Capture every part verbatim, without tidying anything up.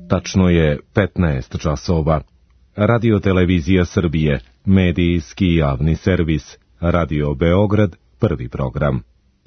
Tačno je petnaest časova. Radio-televizija Srbije, medijski javni servis, Radio Beograd, prvi program.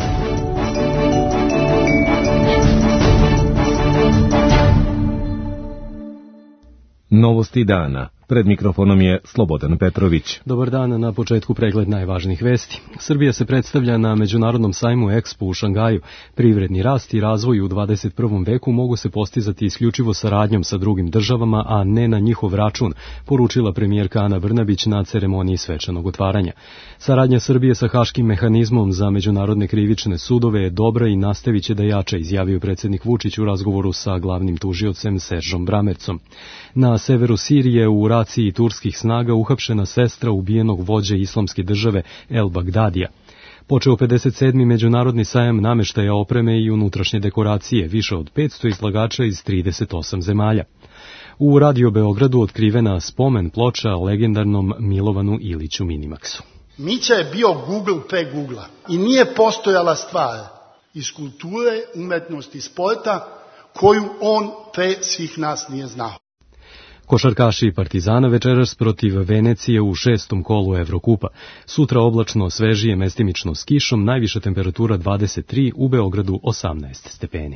Novosti dana. Pred mikrofonom je Slobodan Petrović. Dobar dan, na početku pregled najvažnijih vesti. Srbija se predstavlja na Međunarodnom sajmu Expo u Šangaju. Privredni rast i razvoj u dvadeset prvom veku mogu se postizati isključivo saradnjom sa drugim državama, a ne na njihov račun, poručila premijerka Ana Brnabić na ceremoniji svečanog otvaranja. Saradnja Srbije sa Haškim mehanizmom za međunarodne krivične sudove je dobra i nastavit će da jača, izjavio predsjednik Vučić u razgovoru sa glavnim tužiocem Seržom Bramercom. Na severu Sirije u raciji turskih snaga uhapšena sestra ubijenog vođe islamske države El Bagdadija. Počeo pedeset sedmi Međunarodni sajam nameštaja, opreme i unutrašnje dekoracije, više od petsto izlagača iz trideset osam zemalja. U Radio Beogradu otkrivena spomen ploča legendarnom Milovanu Iliću Minimaksu. Mića je bio Google pre Googla i nije postojala stvar iz kulture, umetnosti i sporta koju on pre svih nas nije znao. Košarkaši Partizana večeras protiv Venecije u šestom kolu Evrokupa. Sutra oblačno, svežije, mestimično s kišom, najviša temperatura dvadeset tri, u Beogradu osamnaest stepeni.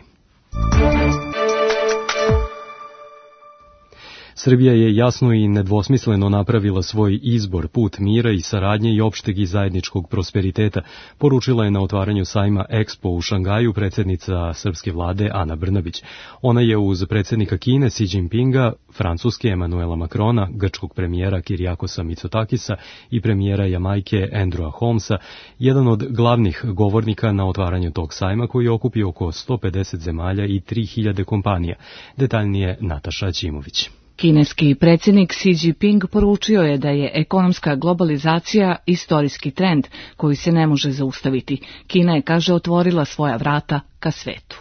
Srbija je jasno i nedvosmisleno napravila svoj izbor, put mira i saradnje i opšteg i zajedničkog prosperiteta, poručila je na otvaranju sajma Expo u Šangaju predsjednica srpske vlade Ana Brnabić. Ona je uz predsjednika Kine Xi Jinpinga, Francuske Emanuela Macrona, grčkog premijera Kiriakosa Mitsotakisa i premijera Jamajke Andrewa Holmesa jedan od glavnih govornika na otvaranju tog sajma, koji okupi oko sto pedeset zemalja i tri hiljade kompanija. Detaljnije Nataša Ćimović. Kineski predsjednik Xi Jinping poručio je da je ekonomska globalizacija istorijski trend koji se ne može zaustaviti. Kina je, kaže, otvorila svoja vrata ka svetu.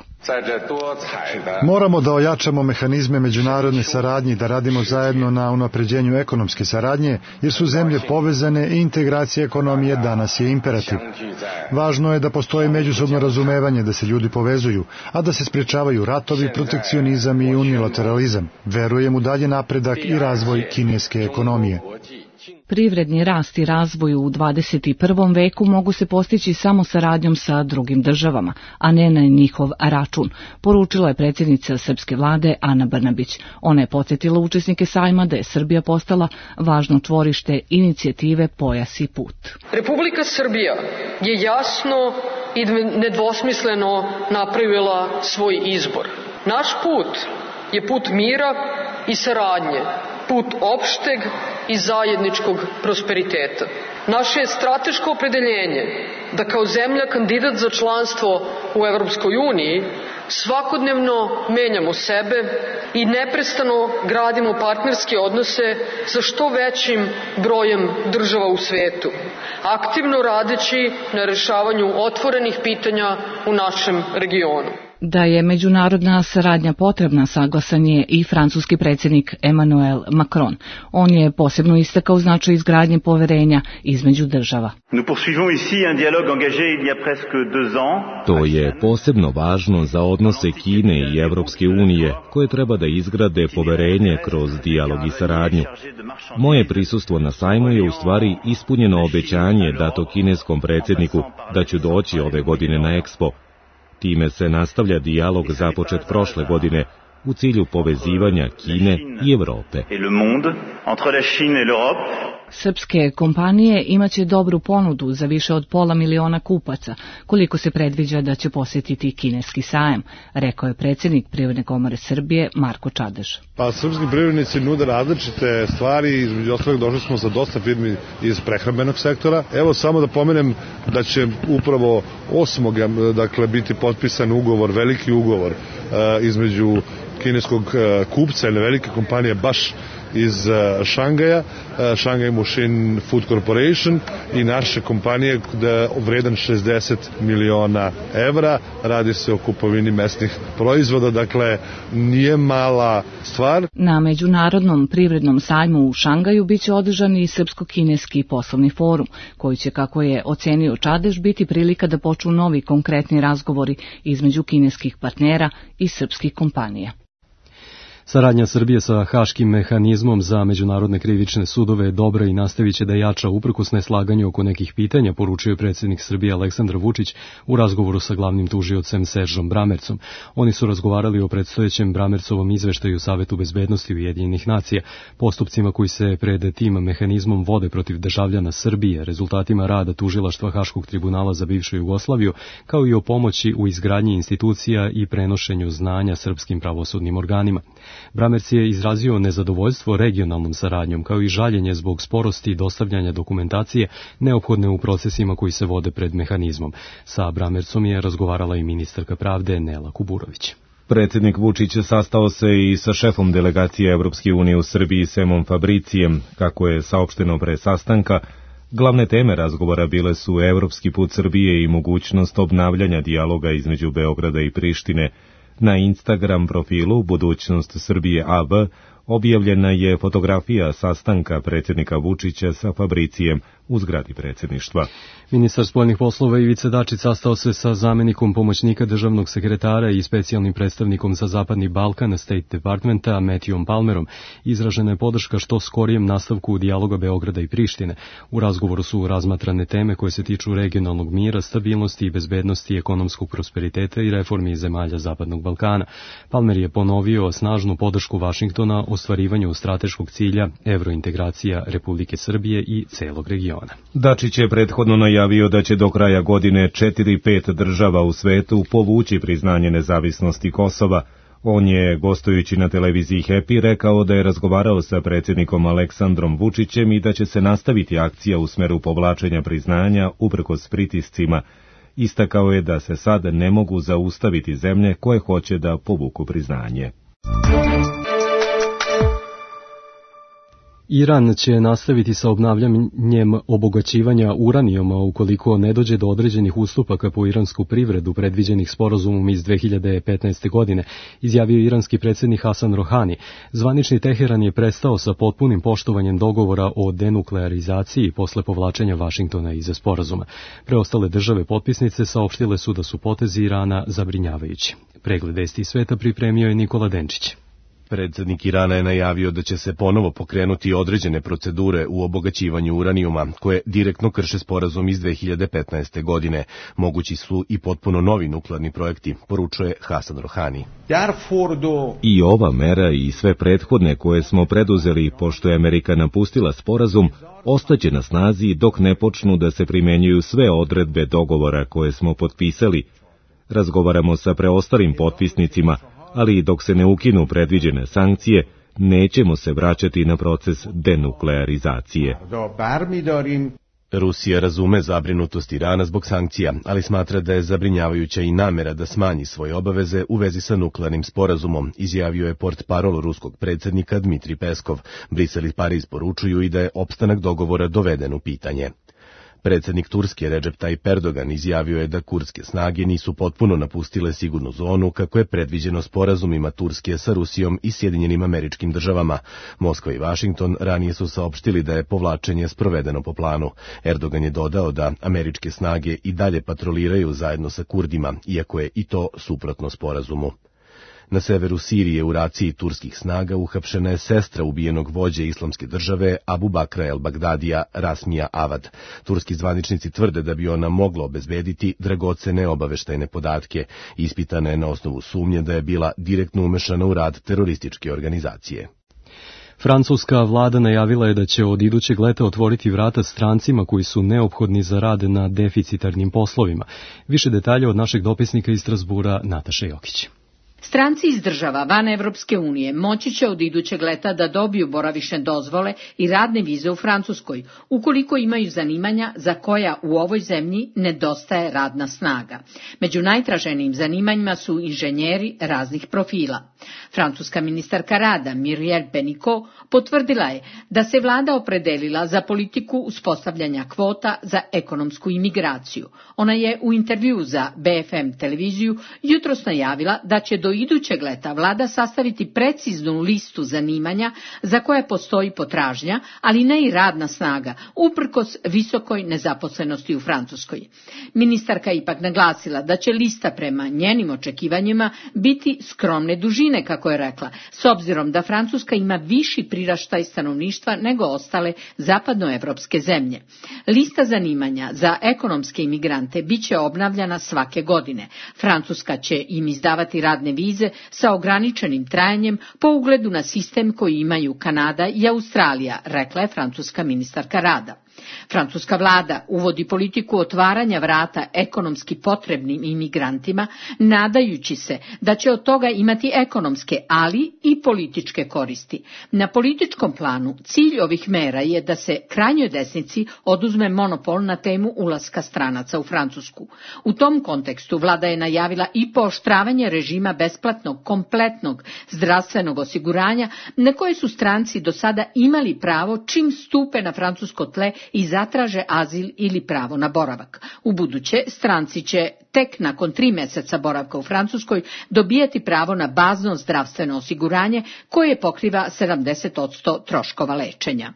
Moramo da ojačamo mehanizme međunarodne saradnje i da radimo zajedno na unapređenju ekonomske saradnje, jer su zemlje povezane i integracija ekonomije danas je imperativ. Važno je da postoji međusobno razumevanje, da se ljudi povezuju, a da se sprečavaju ratovi, protekcionizam i unilateralizam. Verujem u dalje napredak i razvoj kineske ekonomije. Privredni rast i razvoj u dvadeset prvom veku mogu se postići samo saradnjom sa drugim državama, a ne na njihov račun, poručila je predsjednica srpske vlade Ana Brnabić. Ona je podsjetila učesnike sajma da je Srbija postala važno čvorište inicijative Pojas i put. Republika Srbija je jasno i nedvosmisleno napravila svoj izbor. Naš put je put mira i saradnje, put opšteg i zajedničkog prosperiteta. Naše je strateško opredeljenje da kao zemlja kandidat za članstvo u Evropskoj uniji svakodnevno menjamo sebe i neprestano gradimo partnerske odnose sa što većim brojem država u svetu, aktivno radeći na rešavanju otvorenih pitanja u našem regionu. Da je međunarodna saradnja potrebna, saglasan je i francuski predsjednik Emmanuel Macron. On je posebno istakao značaj izgradnje poverenja između država. To je posebno važno za odnose Kine i Evropske unije, koje treba da izgrade poverenje kroz dijalog i saradnju. Moje prisustvo na sajmu je u stvari ispunjeno obećanje dato kineskom predsjedniku da ću doći ove godine na Expo. Time se nastavlja dijalog započet prošle godine u cilju povezivanja Kine i Evrope. Srpske kompanije imaće dobru ponudu za više od pola miliona kupaca, koliko se predviđa da će posjetiti kineski sajam, rekao je predsjednik Privredne komore Srbije Marko Čadež. Pa srpski privrednici nude različite stvari, između ostalog došli smo za dosta firmi iz prehrambenog sektora. Evo samo da pomenem da će upravo osmog dakle biti potpisan ugovor, veliki ugovor uh, između kineskog uh, kupca ili velike kompanije baš iz uh, Šangaja, uh, Shanghai Mushin Food Corporation i naše kompanije da vredan šezdeset miliona evra. Radi se o kupovini mesnih proizvoda, dakle nije mala stvar. Na Međunarodnom privrednom sajmu u Šangaju biće održan i Srpsko-kineski poslovni forum, koji će, kako je ocenio Čadež, biti prilika da počnu novi konkretni razgovori između kineskih partnera i srpskih kompanija. Saradnja Srbije sa Haškim mehanizmom za međunarodne krivične sudove je dobra i nastavit će da jača uprkos neslaganju oko nekih pitanja, poručio je predsjednik Srbije Aleksandar Vučić u razgovoru sa glavnim tužiocem Seržom Bramercom. Oni su razgovarali o predstojećem Bramercovom izveštaju Savetu bezbednosti Ujedinjenih nacija, postupcima koji se pred tim mehanizmom vode protiv državljana Srbije, rezultatima rada tužilaštva Haškog tribunala za bivšu Jugoslaviju, kao i o pomoći u izgradnji institucija i prenošenju znanja srpskim pravosudnim organima. Bramerc je izrazio nezadovoljstvo regionalnom saradnjom, kao i žaljenje zbog sporosti dostavljanja dokumentacije neophodne u procesima koji se vode pred mehanizmom. Sa Bramercom je razgovarala i ministarka pravde Nela Kuburović. Predsjednik Vučić sastao se i sa šefom delegacije Evropske unije u Srbiji Semom Fabricijem. Kako je saopšteno pre sastanka, glavne teme razgovora bile su evropski put Srbije i mogućnost obnavljanja dijaloga između Beograda i Prištine. Na Instagram profilu Budućnost Srbije A B objavljena je fotografija sastanka predsjednika Vučića sa Fabricijem u zgradi predsjedništva. Ministar spoljnih poslova Ivica Dačić sastao se sa zamenikom pomoćnika državnog sekretara i specijalnim predstavnikom za Zapadni Balkan State Departmenta Matthewom Palmerom. Izražena je podrška što skorijem nastavku dijaloga Beograda i Prištine. U razgovoru su razmatrane teme koje se tiču regionalnog mira, stabilnosti i bezbednosti, ekonomskog prosperiteta i reformi zemalja Zapadnog Balkana. Palmer je ponovio snažnu podršku Vašingtona ostvarivanju strateškog cilja evrointegracija Republike Srbije i celog regiona. Dačić je prethodno najavio da će do kraja godine četiri pet država u svetu povući priznanje nezavisnosti Kosova. On je, gostujući na televiziji Happy, rekao da je razgovarao sa predsjednikom Aleksandrom Vučićem i da će se nastaviti akcija u smeru povlačenja priznanja uprkos pritiscima. Istakao je da se sad ne mogu zaustaviti zemlje koje hoće da povuku priznanje. Iran će nastaviti sa obnavljanjem obogaćivanja uranijuma ukoliko ne dođe do određenih ustupaka po iransku privredu predviđenih sporazumom iz dve hiljade petnaeste. godine, izjavio iranski predsjednik Hasan Rohani. Zvanični Teheran je prestao sa potpunim poštovanjem dogovora o denuklearizaciji posle povlačenja Vašingtona iz sporazuma. Preostale države potpisnice saopštile su da su potezi Irana zabrinjavajući. Pregled vesti sveta pripremio je Nikola Denčić. Predsjednik Irana je najavio da će se ponovo pokrenuti određene procedure u obogaćivanju uranijuma, koje direktno krše sporazum iz dve hiljade petnaeste. godine. Mogući su i potpuno novi nuklearni projekti, poručuje Hasan Rohani. I ova mera i sve prethodne koje smo preduzeli, pošto je Amerika napustila sporazum, ostaće na snazi dok ne počnu da se primenjuju sve odredbe dogovora koje smo potpisali. Razgovaramo sa preostalim potpisnicima, ali dok se ne ukinu predviđene sankcije, nećemo se vraćati na proces denuklearizacije. Rusija razume zabrinutost Irana zbog sankcija, ali smatra da je zabrinjavajuća i namera da smanji svoje obaveze u vezi sa nuklearnim sporazumom, izjavio je portparol ruskog predsjednika Dmitrij Peskov. Brisel i Pariz poručuju i da je opstanak dogovora doveden u pitanje. Predsjednik Turske Recep Tayyip Erdogan izjavio je da kurdske snage nisu potpuno napustile sigurnu zonu kako je predviđeno sporazumima Turske sa Rusijom i Sjedinjenim Američkim Državama. Moskva i Vašington ranije su saopštili da je povlačenje sprovedeno po planu. Erdogan je dodao da američke snage i dalje patroliraju zajedno sa Kurdima, iako je i to suprotno sporazumu. Na severu Sirije u raciji turskih snaga uhapšena je sestra ubijenog vođe islamske države Abu Bakra el-Bagdadija Rasmija Avad. Turski zvaničnici tvrde da bi ona mogla obezbediti dragocene obaveštajne podatke. Ispitana je na osnovu sumnje da je bila direktno umešana u rad terorističke organizacije. Francuska vlada najavila je da će od idućeg leta otvoriti vrata strancima koji su neophodni za rad na deficitarnim poslovima. Više detalja od našeg dopisnika iz Strasbura Nataše Jokić. Stranci iz država van Evropske unije moći će od idućeg leta da dobiju boravišne dozvole i radne vize u Francuskoj, ukoliko imaju zanimanja za koja u ovoj zemlji nedostaje radna snaga. Među najtraženijim zanimanjima su inženjeri raznih profila. Francuska ministarka rada Muriel Pénicaud potvrdila je da se vlada opredelila za politiku uspostavljanja kvota za ekonomsku imigraciju. Ona je u intervjuu za B F M televiziju jutros najavila da će do idućeg leta vlada sastaviti preciznu listu zanimanja za koje postoji potražnja, ali ne i radna snaga, uprkos visokoj nezaposlenosti u Francuskoj. Ministarka ipak naglasila da će lista prema njenim očekivanjima biti skromne dužine kako kako je rekla, s obzirom da Francuska ima viši priraštaj stanovništva nego ostale zapadnoevropske zemlje. Lista zanimanja za ekonomske imigrante biće obnavljana svake godine. Francuska će im izdavati radne vize sa ograničenim trajanjem po ugledu na sistem koji imaju Kanada i Australija, rekla je francuska ministarka rada. Francuska vlada uvodi politiku otvaranja vrata ekonomski potrebnim imigrantima, nadajući se da će od toga imati ekonomske, ali i političke koristi. Na političkom planu cilj ovih mera je da se krajnjoj desnici oduzme monopol na temu ulaska stranaca u Francusku. U tom kontekstu vlada je najavila i pooštravanje režima besplatnog kompletnog zdravstvenog osiguranja na koje su stranci do sada imali pravo čim stupe na francusko tle i zatraže azil ili pravo na boravak. U buduće stranci će tek nakon tri meseca boravka u Francuskoj dobijati pravo na bazno zdravstveno osiguranje koje pokriva sedamdeset posto troškova lečenja.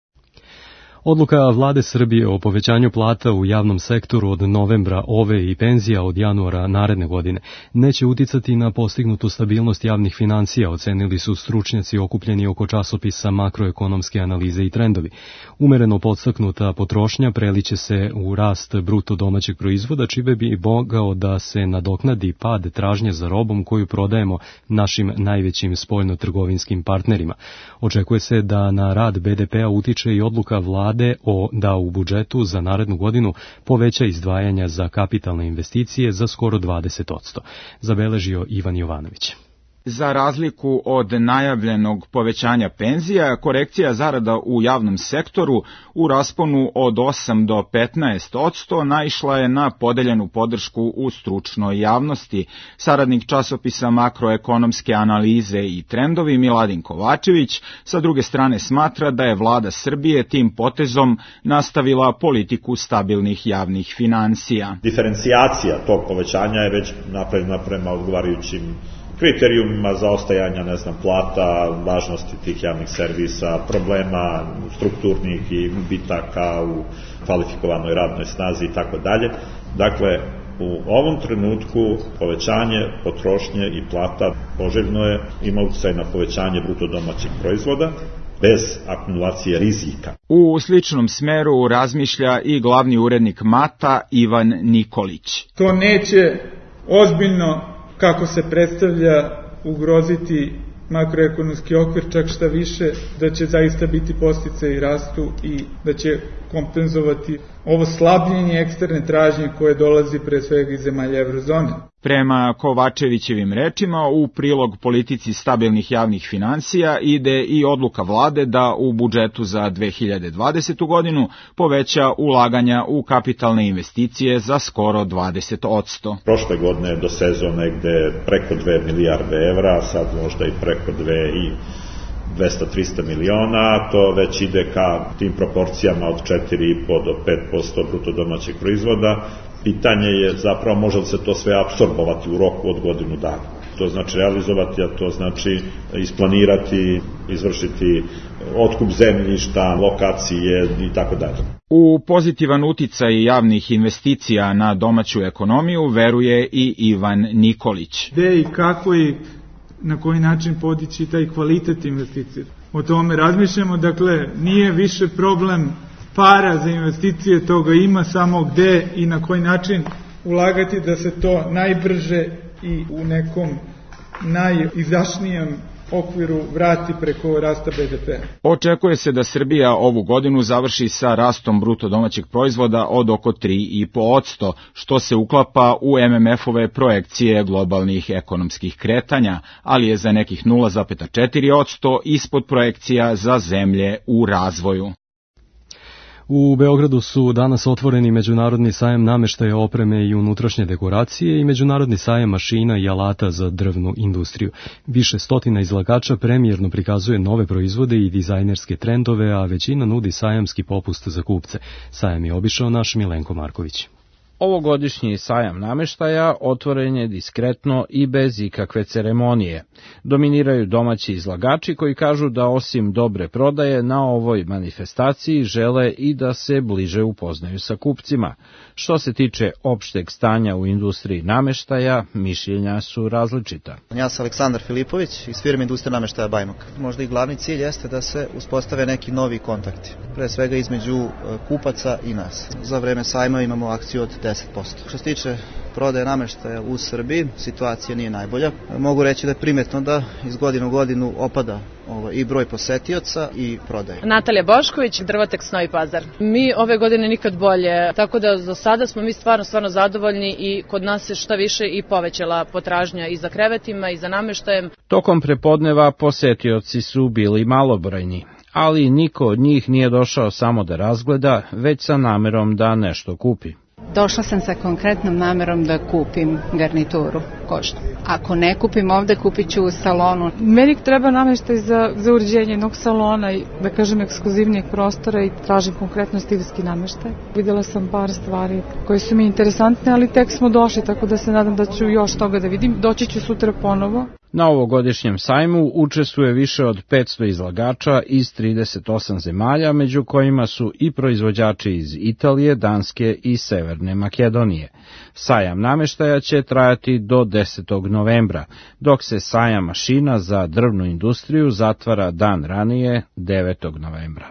Odluka vlade Srbije o povećanju plata u javnom sektoru od novembra ove i penzija od januara naredne godine neće uticati na postignutu stabilnost javnih financija, ocenili su stručnjaci okupljeni oko časopisa Makroekonomske analize i trendovi. Umereno podstaknuta potrošnja preliće se u rast bruto domaćeg proizvoda, čime bi mogao da se nadoknadi pad tražnje za robom koju prodajemo našim najvećim spoljno-trgovinskim partnerima. Očekuje se da na rad be de pea utiče i odluka vlade o da u budžetu za narednu godinu poveća izdvajanja za kapitalne investicije za skoro dvadeset posto, zabeležio Ivan Jovanović. Za razliku od najavljenog povećanja penzija, korekcija zarada u javnom sektoru u rasponu od osam do petnaest posto naišla je na podeljenu podršku u stručnoj javnosti. Saradnik časopisa Makroekonomske analize i trendovi Miladin Kovačević sa druge strane smatra da je vlada Srbije tim potezom nastavila politiku stabilnih javnih finansija. Diferencijacija tog povećanja je već napravljena prema odgovarajućim kriterijumima za ostajanja, ne znam, plata, važnosti tih javnih servisa, problema strukturnih i gubitaka u kvalifikovanoj radnoj snazi i tako dalje. Dakle, u ovom trenutku povećanje potrošnje i plata poželjno je, ima utjecaj na povećanje bruto domaćeg proizvoda bez akumulacije rizika. U sličnom smeru razmišlja i glavni urednik Mata Ivan Nikolić. To neće ozbiljno, kako se predstavlja, ugroziti makroekonomski okvir, čak šta više, da će zaista biti podsticaji rastu i da će kompenzovati ovo slabljenje eksterne tražnje koje dolazi pre svega iz zemalja evrozone. Prema Kovačevićevim rečima, u prilog politici stabilnih javnih finansija ide i odluka vlade da u budžetu za dve hiljade dvadesetu. godinu poveća ulaganja u kapitalne investicije za skoro dvadeset posto. Prošle godine do sezone gde preko dve milijarde evra, sad možda i preko dve i dvesta do trista miliona, to već ide ka tim proporcijama od četiri i po do pet posto bruto domaćeg proizvoda. Pitanje je zapravo može li se to sve apsorbovati u roku od godinu dana. To znači realizovati, a to znači isplanirati, izvršiti otkup zemljišta, lokacije i tako dalje. U pozitivan uticaj javnih investicija na domaću ekonomiju veruje i Ivan Nikolić. Gde i kako i na koji način podići taj kvalitet investicije. O tome razmišljamo, dakle, nije više problem para za investicije, toga ima, samo gde i na koji način ulagati da se to najbrže i u nekom najizdašnijem okviru vrati preko rasta be de pea. Očekuje se da Srbija ovu godinu završi sa rastom bruto domaćeg proizvoda od oko tri i po posto, što se uklapa u em em ef-ove projekcije globalnih ekonomskih kretanja, ali je za nekih nula zarez četiri posto ispod projekcija za zemlje u razvoju. U Beogradu su danas otvoreni Međunarodni sajam nameštaja, opreme i unutrašnje dekoracije i Međunarodni sajam mašina i alata za drvnu industriju. Više stotina izlagača premijerno prikazuje nove proizvode i dizajnerske trendove, a većina nudi sajamski popust za kupce. Sajam je obišao naš Milenko Marković. Ovogodišnji sajam nameštaja otvoren je diskretno i bez ikakve ceremonije. Dominiraju domaći izlagači koji kažu da osim dobre prodaje na ovoj manifestaciji žele i da se bliže upoznaju sa kupcima. Što se tiče opšteg stanja u industriji nameštaja, mišljenja su različita. Ja sam Aleksandar Filipović iz firme Industrija nameštaja Bajmok. Možda i glavni cilj jeste da se uspostave neki novi kontakti, pre svega između kupaca i nas. Za vreme sajma imamo akciju od deset posto. Što se tiče prodaje nameštaja u Srbiji, situacija nije najbolja. Mogu reći da je primetno da iz godine u godinu opada i broj posetioca i prodaje. Natalija Bošković, Drvoteks Novi Pazar. Mi ove godine nikad bolje, tako da za sada smo mi stvarno, stvarno zadovoljni i kod nas se šta više i povećala potražnja i za krevetima i za nameštajem. Tokom prepodneva posetioci su bili malobrojni, ali niko od njih nije došao samo da razgleda, već sa namerom da nešto kupi. Došla sam sa konkretnom namerom da kupim garnituru kožnu. Ako ne kupim ovde, kupit ću u salonu. Meni treba nameštaj za, za uređenje jednog salona i, da kažem, ekskluzivnijeg prostora i tražim konkretno stilski nameštaj. Videla sam par stvari koje su mi interesantne, ali tek smo došli, tako da se nadam da ću još toga da vidim. Doći ću sutra ponovo. Na ovogodišnjem sajmu učestvuje više od petsto izlagača iz trideset osam zemalja, među kojima su i proizvođači iz Italije, Danske i Severne Makedonije. Sajam nameštaja će trajati do desetog novembra, dok se sajam mašina za drvnu industriju zatvara dan ranije, devetog novembra.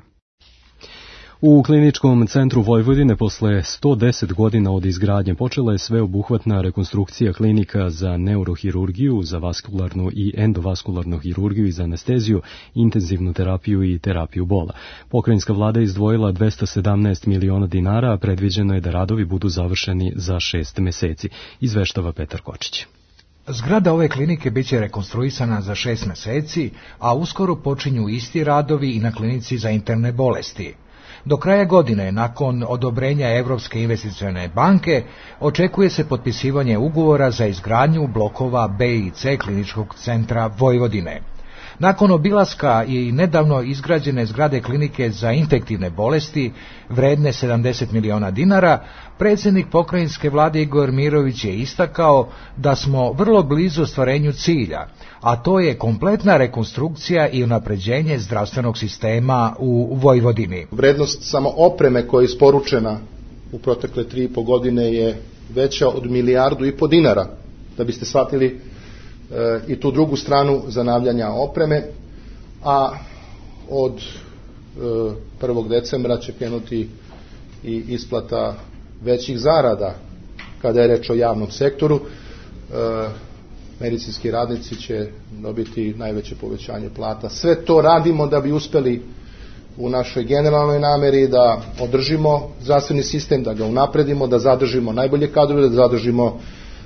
U Kliničkom centru Vojvodine posle sto deset godina od izgradnje počela je sveobuhvatna rekonstrukcija klinika za neurohirurgiju, za vaskularnu i endovaskularnu hirurgiju i za anesteziju, intenzivnu terapiju i terapiju bola. Pokrajinska vlada je izdvojila dvesta sedamnaest miliona dinara, a predviđeno je da radovi budu završeni za šest meseci, izveštava Petar Kočić. Zgrada ove klinike biće rekonstruisana za šest meseci, a uskoro počinju isti radovi i na klinici za interne bolesti. Do kraja godine, nakon odobrenja Evropske investicione banke, očekuje se potpisivanje ugovora za izgradnju blokova B i C Kliničkog centra Vojvodine. Nakon obilaska i nedavno izgrađene zgrade klinike za infektivne bolesti, vredne sedamdeset miliona dinara, predsjednik pokrajinske vlade Igor Mirović je istakao da smo vrlo blizu ostvarenju cilja, a to je kompletna rekonstrukcija i unapređenje zdravstvenog sistema u Vojvodini. Vrednost samo opreme koja je isporučena u protekle tri i po godine je veća od milijardu i po dinara, da biste shvatili e, i tu drugu stranu zanavljanja opreme, a od e, prvog decembra će krenuti i isplata većih zarada kada je reč o javnom sektoru. E, medicinski radnici će dobiti najveće povećanje plata. Sve to radimo da bi uspeli u našoj generalnoj nameri da održimo zdravstveni sistem, da ga unapredimo, da zadržimo najbolje kadrove, da zadržimo uh,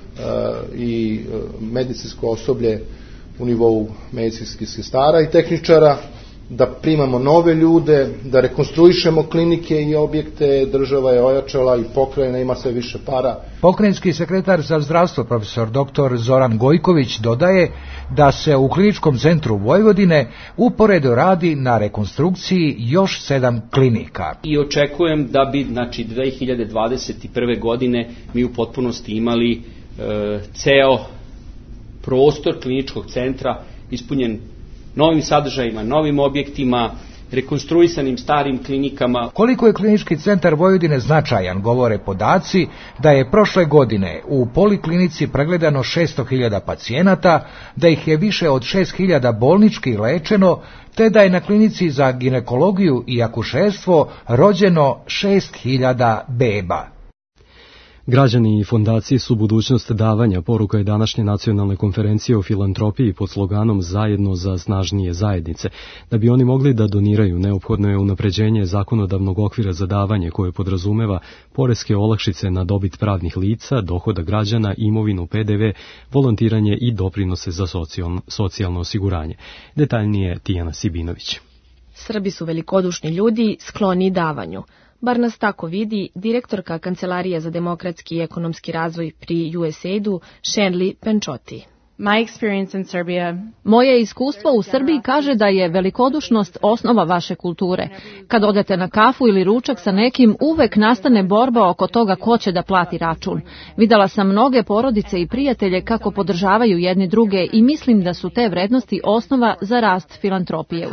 i medicinsko osoblje u nivou medicinskih sestara i tehničara, da primamo nove ljude, da rekonstruišemo klinike i objekte, država je ojačala i pokrajina ima sve više para. Pokrajinski sekretar za zdravstvo profesor doktor Zoran Gojković dodaje da se u Kliničkom centru Vojvodine uporedo radi na rekonstrukciji još sedam klinika. I očekujem da bi, znači, dve hiljade dvadeset prve godine mi u potpunosti imali e, ceo prostor kliničkog centra ispunjen novim sadržajima, novim objektima, rekonstruisanim starim klinikama. Koliko je Klinički centar Vojvodine značajan, govore podaci da je prošle godine u poliklinici pregledano šesto hiljada pacijenata, da ih je više od šest hiljada bolnički lečeno, te da je na klinici za ginekologiju i akušerstvo rođeno šest hiljada beba. Građani i fondacije su budućnost davanja, poruka je današnje nacionalne konferencije o filantropiji pod sloganom Zajedno za snažnije zajednice. Da bi oni mogli da doniraju, neophodno je unapređenje zakonodavnog okvira za davanje koje podrazumeva poreske olakšice na dobit pravnih lica, dohoda građana, imovinu, P D V, volontiranje i doprinose za socijalno, socijalno osiguranje. Detaljnije Tijana Sibinović. Srbi su velikodušni ljudi, skloni davanju. Bar nas tako vidi direktorka Kancelarije za demokratski i ekonomski razvoj pri U S A I D-u Shenli Penčoti. Moje iskustvo u Srbiji kaže da je velikodušnost osnova vaše kulture. Kad odete na kafu ili ručak sa nekim, uvek nastane borba oko toga ko će da plati račun. Videla sam mnoge porodice i prijatelje kako podržavaju jedni druge i mislim da su te vrednosti osnova za rast filantropije u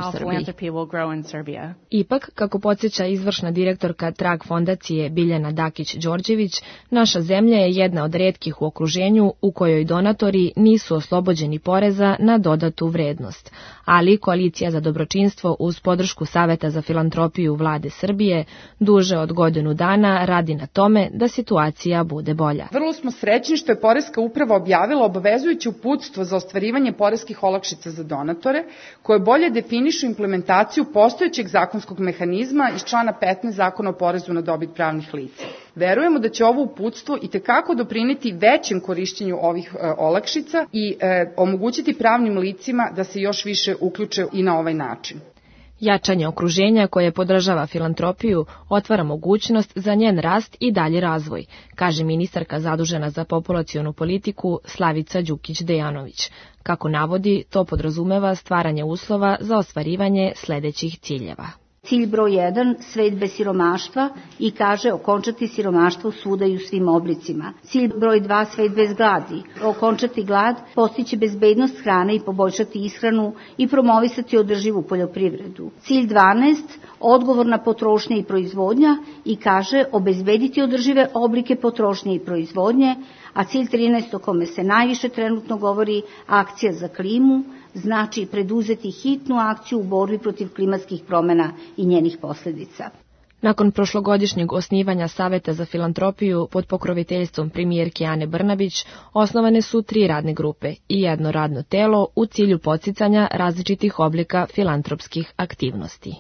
Srbiji. Ipak, kako podsjeća izvršna direktorka Trag fondacije Biljana Dakić-Đorđević, naša zemlja je jedna od retkih u okruženju u kojoj donatori nisu oslobođeni poreza na dodatu vrednost, ali Koalicija za dobročinstvo uz podršku Saveta za filantropiju Vlade Srbije duže od godinu dana radi na tome da situacija bude bolja. Vrlo smo srećni što je Poreska uprava objavila obavezujuće uputstvo za ostvarivanje poreskih olakšica za donatore, koje bolje definišu implementaciju postojećeg zakonskog mehanizma iz člana petnaest Zakona o porezu na dobit pravnih lica. Verujemo da će ovo uputstvo i tekako doprineti većem korišćenju ovih e, olakšica i e, omogućiti pravnim licima da se još više uključe i na ovaj način. Jačanje okruženja koje podržava filantropiju otvara mogućnost za njen rast i dalji razvoj, kaže ministarka zadužena za populacionu politiku Slavica Đukić-Dejanović. Kako navodi, to podrazumeva stvaranje uslova za ostvarivanje sledećih ciljeva. Cilj broj jedan, svet bez siromaštva i kaže okončati siromaštvo svuda i u svim oblicima. Cilj broj dva, svet bez gladi, okončati glad, postići bezbednost hrane i poboljšati ishranu i promovisati održivu poljoprivredu. Cilj dvanaest, odgovorna potrošnja i proizvodnja i kaže obezbediti održive oblike potrošnje i proizvodnje, a cilj trinaest o kome se najviše trenutno govori, akcija za klimu, znači preduzeti hitnu akciju u borbi protiv klimatskih promena i njenih posljedica. Nakon prošlogodišnjeg osnivanja Saveta za filantropiju pod pokroviteljstvom premijerke Ane Brnabić, osnovane su tri radne grupe i jedno radno telo u cilju podsticanja različitih oblika filantropskih aktivnosti.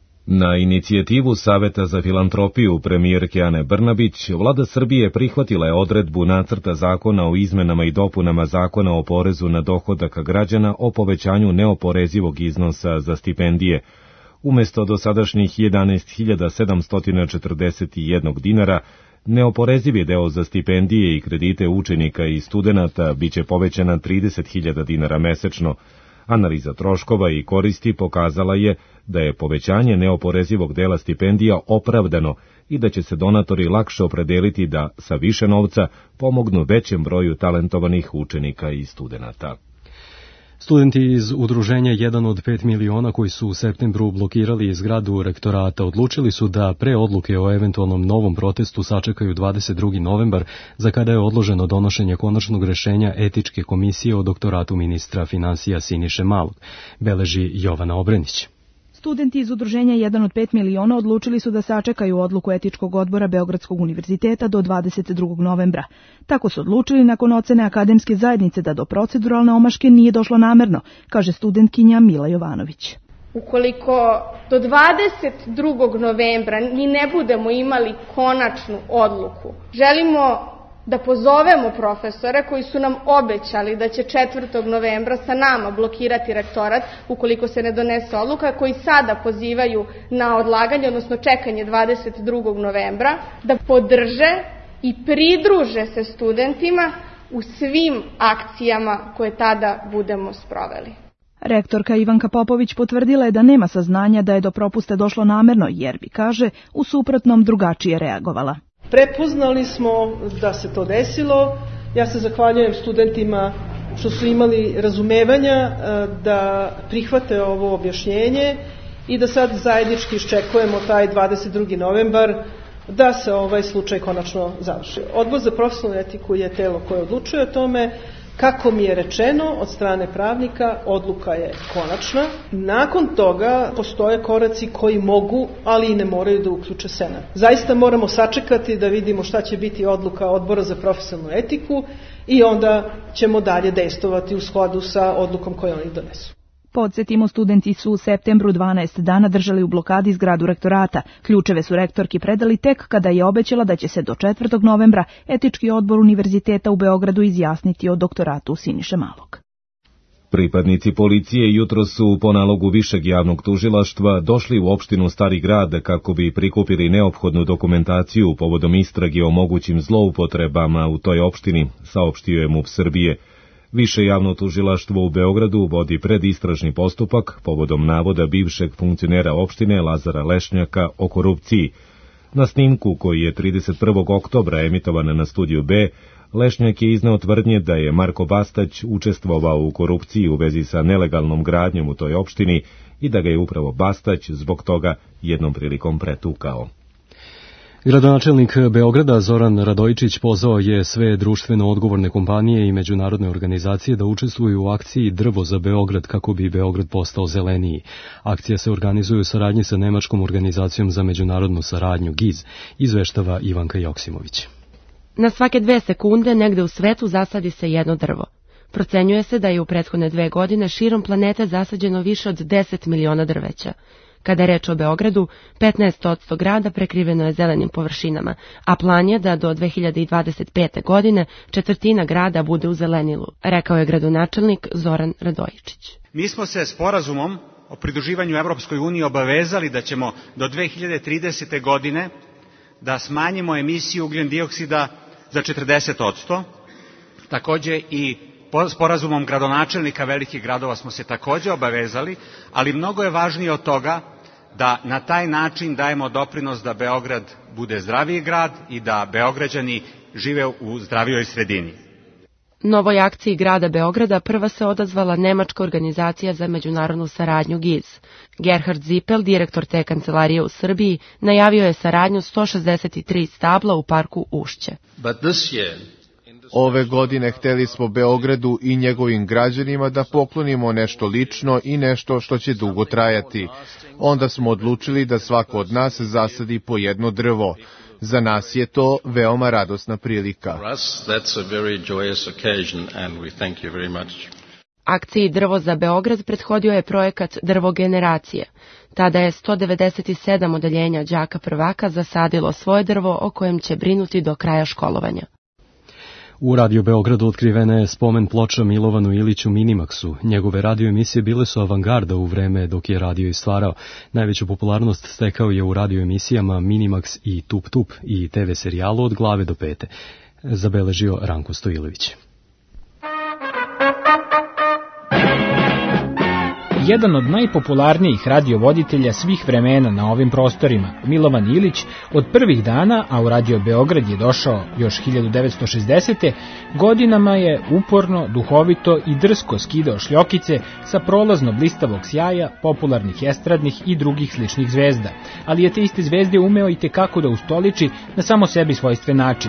Na inicijativu Saveta za filantropiju premijerke Ane Brnabić, Vlada Srbije prihvatila je odredbu nacrta zakona o izmenama i dopunama zakona o porezu na dohodak građana o povećanju neoporezivog iznosa za stipendije. Umesto dosadašnjih jedanaest hiljada sedamsto četrdeset jedan dinara, neoporezivi deo za stipendije i kredite učenika i studenata biće povećan na trideset hiljada dinara mesečno. Analiza troškova i koristi pokazala je da je povećanje neoporezivog dela stipendija opravdano i da će se donatori lakše opredeliti da sa više novca pomognu većem broju talentovanih učenika i studenata. Studenti iz udruženja jedan od pet miliona koji su u septembru blokirali zgradu rektorata odlučili su da pre odluke o eventualnom novom protestu sačekaju dvadeset drugi novembar, za kada je odloženo donošenje konačnog rešenja etičke komisije o doktoratu ministra finansija Siniše Malog, beleži Jovana Obrenić. Studenti iz udruženja jedan od pet miliona odlučili su da sačekaju odluku etičkog odbora Beogradskog univerziteta do dvadeset drugog novembra. Tako su odlučili nakon ocene akademske zajednice da do proceduralne omaške nije došlo namerno, kaže studentkinja Mila Jovanović. Ukoliko do dvadeset drugog novembra mi ne budemo imali konačnu odluku, želimo da pozovemo profesore koji su nam obećali da će četvrtog novembra sa nama blokirati rektorat ukoliko se ne donese odluka, koji sada pozivaju na odlaganje, odnosno čekanje dvadeset drugog novembra, da podrže i pridruže se studentima u svim akcijama koje tada budemo sproveli. Rektorka Ivanka Popović potvrdila je da nema saznanja da je do propusta došlo namerno, jer bi, kaže, u suprotnom drugačije reagovala. Prepoznali smo da se to desilo. Ja se zahvaljujem studentima što su imali razumevanja da prihvate ovo objašnjenje i da sad zajednički iščekujemo taj dvadeset drugi novembar da se ovaj slučaj konačno završi. Odbor za profesionalnu etiku je telo koje odlučuje o tome. Kako mi je rečeno od strane pravnika, odluka je konačna. Nakon toga postoje koraci koji mogu, ali i ne moraju da uključe Senat. Zaista moramo sačekati da vidimo šta će biti odluka Odbora za profesionalnu etiku i onda ćemo dalje dejstvovati u skladu sa odlukom koju oni donesu. Podsjetimo, studenti su u septembru dvanaest dana držali u blokadi zgradu rektorata. Ključeve su rektorki predali tek kada je obećala da će se do četvrtog novembra etički odbor univerziteta u Beogradu izjasniti o doktoratu Siniše Malog. Pripadnici policije jutro su po nalogu Višeg javnog tužilaštva došli u opštinu Stari grad kako bi prikupili neophodnu dokumentaciju povodom istrage o mogućim zloupotrebama u toj opštini, saopštio je MUP Srbije. Više javno tužilaštvo u Beogradu vodi predistražni postupak povodom navoda bivšeg funkcionera opštine Lazara Lešnjaka o korupciji. Na snimku, koji je trideset prvog oktobra emitovan na Studiju B, Lešnjak je izneo tvrdnje da je Marko Bastać učestvovao u korupciji u vezi sa nelegalnom gradnjom u toj opštini i da ga je upravo Bastać zbog toga jednom prilikom pretukao. Gradonačelnik Beograda Zoran Radojičić pozvao je sve društveno odgovorne kompanije i međunarodne organizacije da učestvuju u akciji Drvo za Beograd kako bi Beograd postao zeleniji. Akcija se organizuje u saradnji sa Nemačkom organizacijom za međunarodnu saradnju G I Z, izveštava Ivanka Joksimović. Na svake dve sekunde negde u svetu zasadi se jedno drvo. Procenjuje se da je u prethodne dve godine širom planete zasađeno više od deset miliona drveća. Kada je reč o Beogradu, petnaest posto grada prekriveno je zelenim površinama, a plan je da do dve hiljade dvadeset pete. godine četvrtina grada bude u zelenilu, rekao je gradonačelnik Zoran Radojičić. Mi smo se sporazumom o pridruživanju Evropskoj uniji obavezali da ćemo do dve hiljade tridesete. godine da smanjimo emisiju ugljen dioksida za četrdeset posto. Takođe i sporazumom gradonačelnika velikih gradova smo se takođe obavezali, ali mnogo je važnije od toga da na taj način dajemo doprinos da Beograd bude zdraviji grad i da Beograđani žive u zdravijoj sredini. Novoj akciji grada Beograda prva se odazvala Nemačka organizacija za međunarodnu saradnju G I Z. Gerhard Zippel, direktor te kancelarije u Srbiji, najavio je saradnju sto šezdeset tri stabla u parku Ušće. Ove godine hteli smo Beogradu i njegovim građanima da poklonimo nešto lično i nešto što će dugo trajati. Onda smo odlučili da svako od nas zasadi po jedno drvo. Za nas je to veoma radosna prilika. Akciji Drvo za Beograd prethodio je projekat Drvo generacije. Tada je sto devedeset sedam odeljenja đaka prvaka zasadilo svoje drvo o kojem će brinuti do kraja školovanja. U Radio Beogradu otkrivena je spomen ploča Milovanu Iliću Minimaksu. Njegove radio emisije bile su avangarda u vreme dok je radio i stvarao. Najveću popularnost stekao je u radio emisijama Minimax i Tup Tup i te ve serijalu Od glave do pete, zabeležio Ranko Stojilović. Jedan od najpopularnijih radiovoditelja svih vremena na ovim prostorima, Milovan Ilić, od prvih dana, a u Radio Beograd je došao još hiljadu devetsto šezdesete. godinama je uporno, duhovito i drsko skidao šljokice sa prolazno blistavog sjaja popularnih estradnih i drugih sličnih zvezda, ali je te iste zvezde umeo i tekako da ustoliči na samo sebi svojstven način.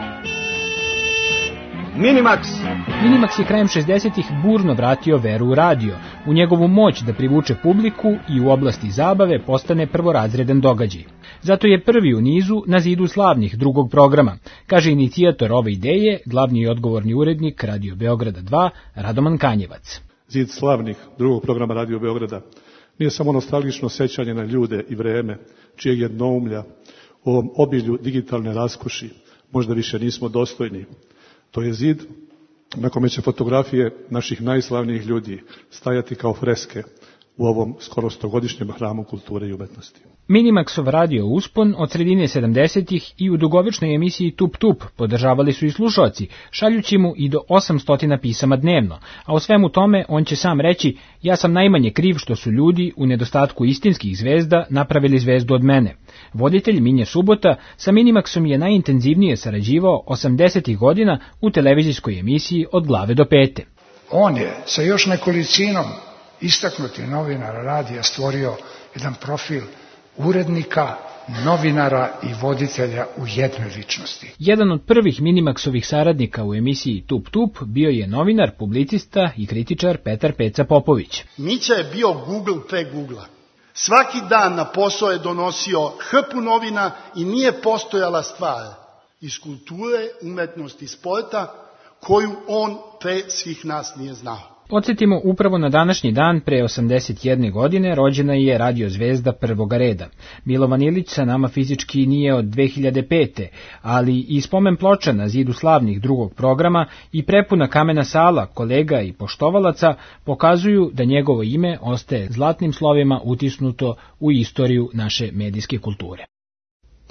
Minimax. Minimax je krajem šezdesetih burno vratio veru u radio, u njegovu moć da privuče publiku i u oblasti zabave postane prvorazredan događaj. Zato je prvi u nizu na zidu slavnih drugog programa, kaže inicijator ove ideje, glavni i odgovorni urednik Radio Beograda dva, Radoman Kanjevac. Zid slavnih drugog programa Radio Beograda nije samo nostalgično sećanje na ljude i vreme, čijeg jednoumlja u ovom obilju digitalne raskoši možda više nismo dostojni. To je zid na kome će fotografije naših najslavnijih ljudi stajati kao freske u ovom skoro stogodišnjem hramu kulture i umetnosti. Minimaxov radio uspon od sredine sedamdesetih i u dugovečnoj emisiji Tup Tup podržavali su i slušalci, šaljući mu i do osamsto pisama dnevno, a o svemu tome on će sam reći: ja sam najmanje kriv što su ljudi u nedostatku istinskih zvezda napravili zvezdu od mene. Voditelj Minje Subota sa Minimaxom je najintenzivnije sarađivao osamdesetih godina u televizijskoj emisiji Od glave do pete. On je sa još nekolicinom istaknutih novinara radija stvorio jedan profil urednika, novinara i voditelja u jednoj ličnosti. Jedan od prvih Minimaxovih saradnika u emisiji Tup Tup bio je novinar, publicista i kritičar Petar Peca Popović. Mića je bio Google pre Googla. Svaki dan na posao je donosio hrpu novina i nije postojala stvar iz kulture, umetnosti i sporta koju on pre svih nas nije znao. Podsjetimo, upravo na današnji dan pre osamdeset jedne godine rođena je radio zvezda prvoga reda. Milovan Ilić sa nama fizički nije od dve hiljade pete. ali i spomen ploča na zidu slavnih drugog programa i prepuna kamena sala kolega i poštovalaca pokazuju da njegovo ime ostaje zlatnim slovima utisnuto u istoriju naše medijske kulture.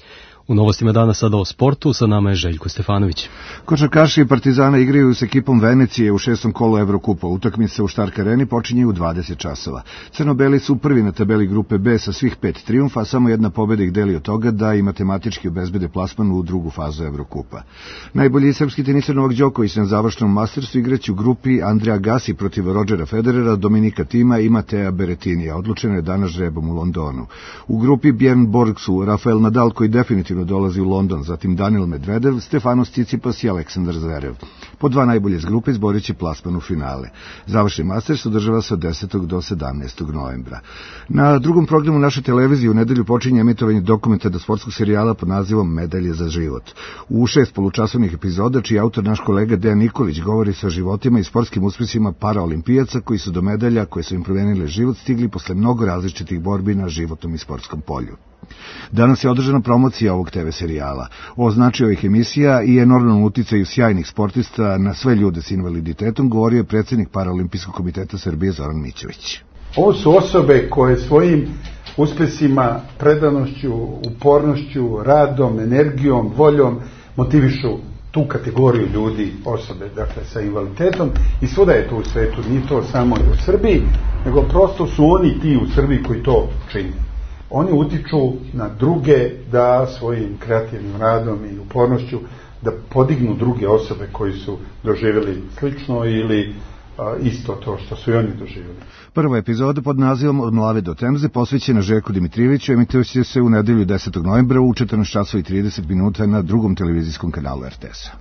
U novostima dana sada o sportu, sa nama je Željko Stefanović. Košarkaši Partizana igraju s ekipom Venecije u šestom kolu Evrokupa. Utakmica u Stark Areni počinje u dvadeset časova. Crnobeli su prvi na tabeli grupe B sa svih pet trijumfa, a samo jedna pobjeda ih deli od toga da i matematički obezbede plasman u drugu fazu Evrokupa. Najbolji srpski teniser Novak Đoković na završnom Mastersu igraće u grupi Andrea Agassi protiv Rodgera Federera, Dominika Tima i Matea Berettinija. Odlučeno je danas žrebom u Londonu. U grupi Bjorn Borg su Rafael Nadal, koji definitivno dolazi u London, zatim Daniil Medvedev, Stefanos Tsitsipas i Aleksandar Zverev. Po dva najbolje iz grupe izborit će plasman u finale. Završni Masters održava se od desetog do sedamnaestog novembra. Na drugom programu naše televizije u nedelju počinje emitovanje dokumentarnog sportskog serijala pod nazivom Medalje za život. U šest polučasovnih epizoda, čiji autor naš kolega Dejan Nikolić govori sa životima i sportskim uspjesima paraolimpijaca koji su do medalja koje su im promenile život stigli posle mnogo različitih borbi na životnom i sportskom polju. Danas je održana promocija ovog te ve serijala. O značaju ovih emisija i enormnom uticaju sjajnih sportista na sve ljude s invaliditetom govorio je predsjednik Paraolimpijskog komiteta Srbije Zoran Mićović. Ovo su osobe koje svojim uspjesima, predanošću, upornošću, radom, energijom, voljom motivišu tu kategoriju ljudi, osobe, dakle, sa invaliditetom, i svuda je to u svetu, nije to samo u Srbiji, nego prosto su oni ti u Srbiji koji to čini. Oni utiču na druge da svojim kreativnim radom i upornošću da podignu druge osobe koji su doživjeli slično ili a, isto to što su i oni doživjeli. Prva epizoda pod nazivom Od Mlave do Temze posvećena Željku Dimitrijeviću emitovaće se u nedelju desetog novembra u četrnaest časova i trideset minuta na drugom televizijskom kanalu er te es-a.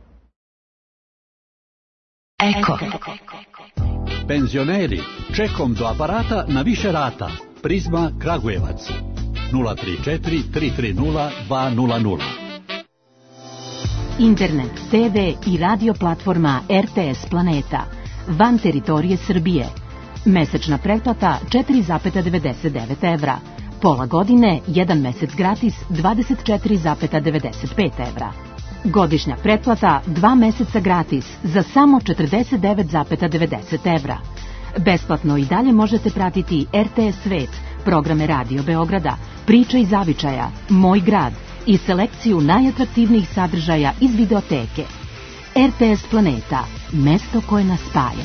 Eko. Penzioneri, čekom do aparata na više rata. Prizma Kragujevac nula tri četiri tri tri nula dva nula nula. Internet, te ve i radio platforma er te es Planeta van teritorije Srbije. Mesečna pretplata četiri zarez devedeset devet evra. Pola godine, jedan mesec gratis dvadeset četiri zarez devedeset pet evra. Godišnja pretplata dva meseca gratis za samo četrdeset devet zarez devedeset evra. Besplatno i dalje možete pratiti er te es Svet, programe Radio Beograda, Priče iz zavičaja, Moj grad i selekciju najatraktivnijih sadržaja iz videoteke. er te es Planeta, mesto koje nas spaja.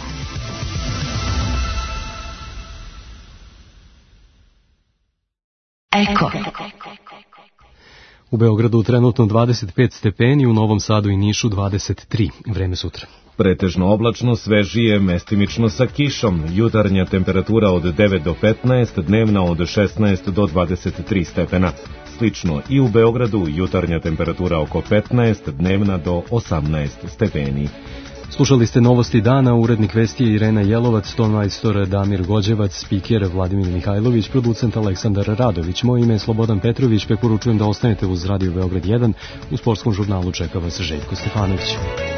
Eko. U Beogradu trenutno dvadeset pet stepeni, u Novom Sadu i Nišu dvadeset tri. Vreme sutra. Pretežno oblačno, svežije, mestimično sa kišom. Jutarnja temperatura od devet do petnaest, dnevna od šesnaest do dvadeset tri stepena. Slično i u Beogradu, jutarnja temperatura oko petnaest, dnevna do osamnaest stepeni. Slušali ste novosti dana, urednik vesti je Irena Jelovac, tonmajstor Damir Gođevac, spiker Vladimir Mihajlović, producent Aleksandar Radović. Moje ime je Slobodan Petrović, preporučujem da ostanete uz Radio Beograd jedan. U sportskom žurnalu čeka vas Željko Stefanović.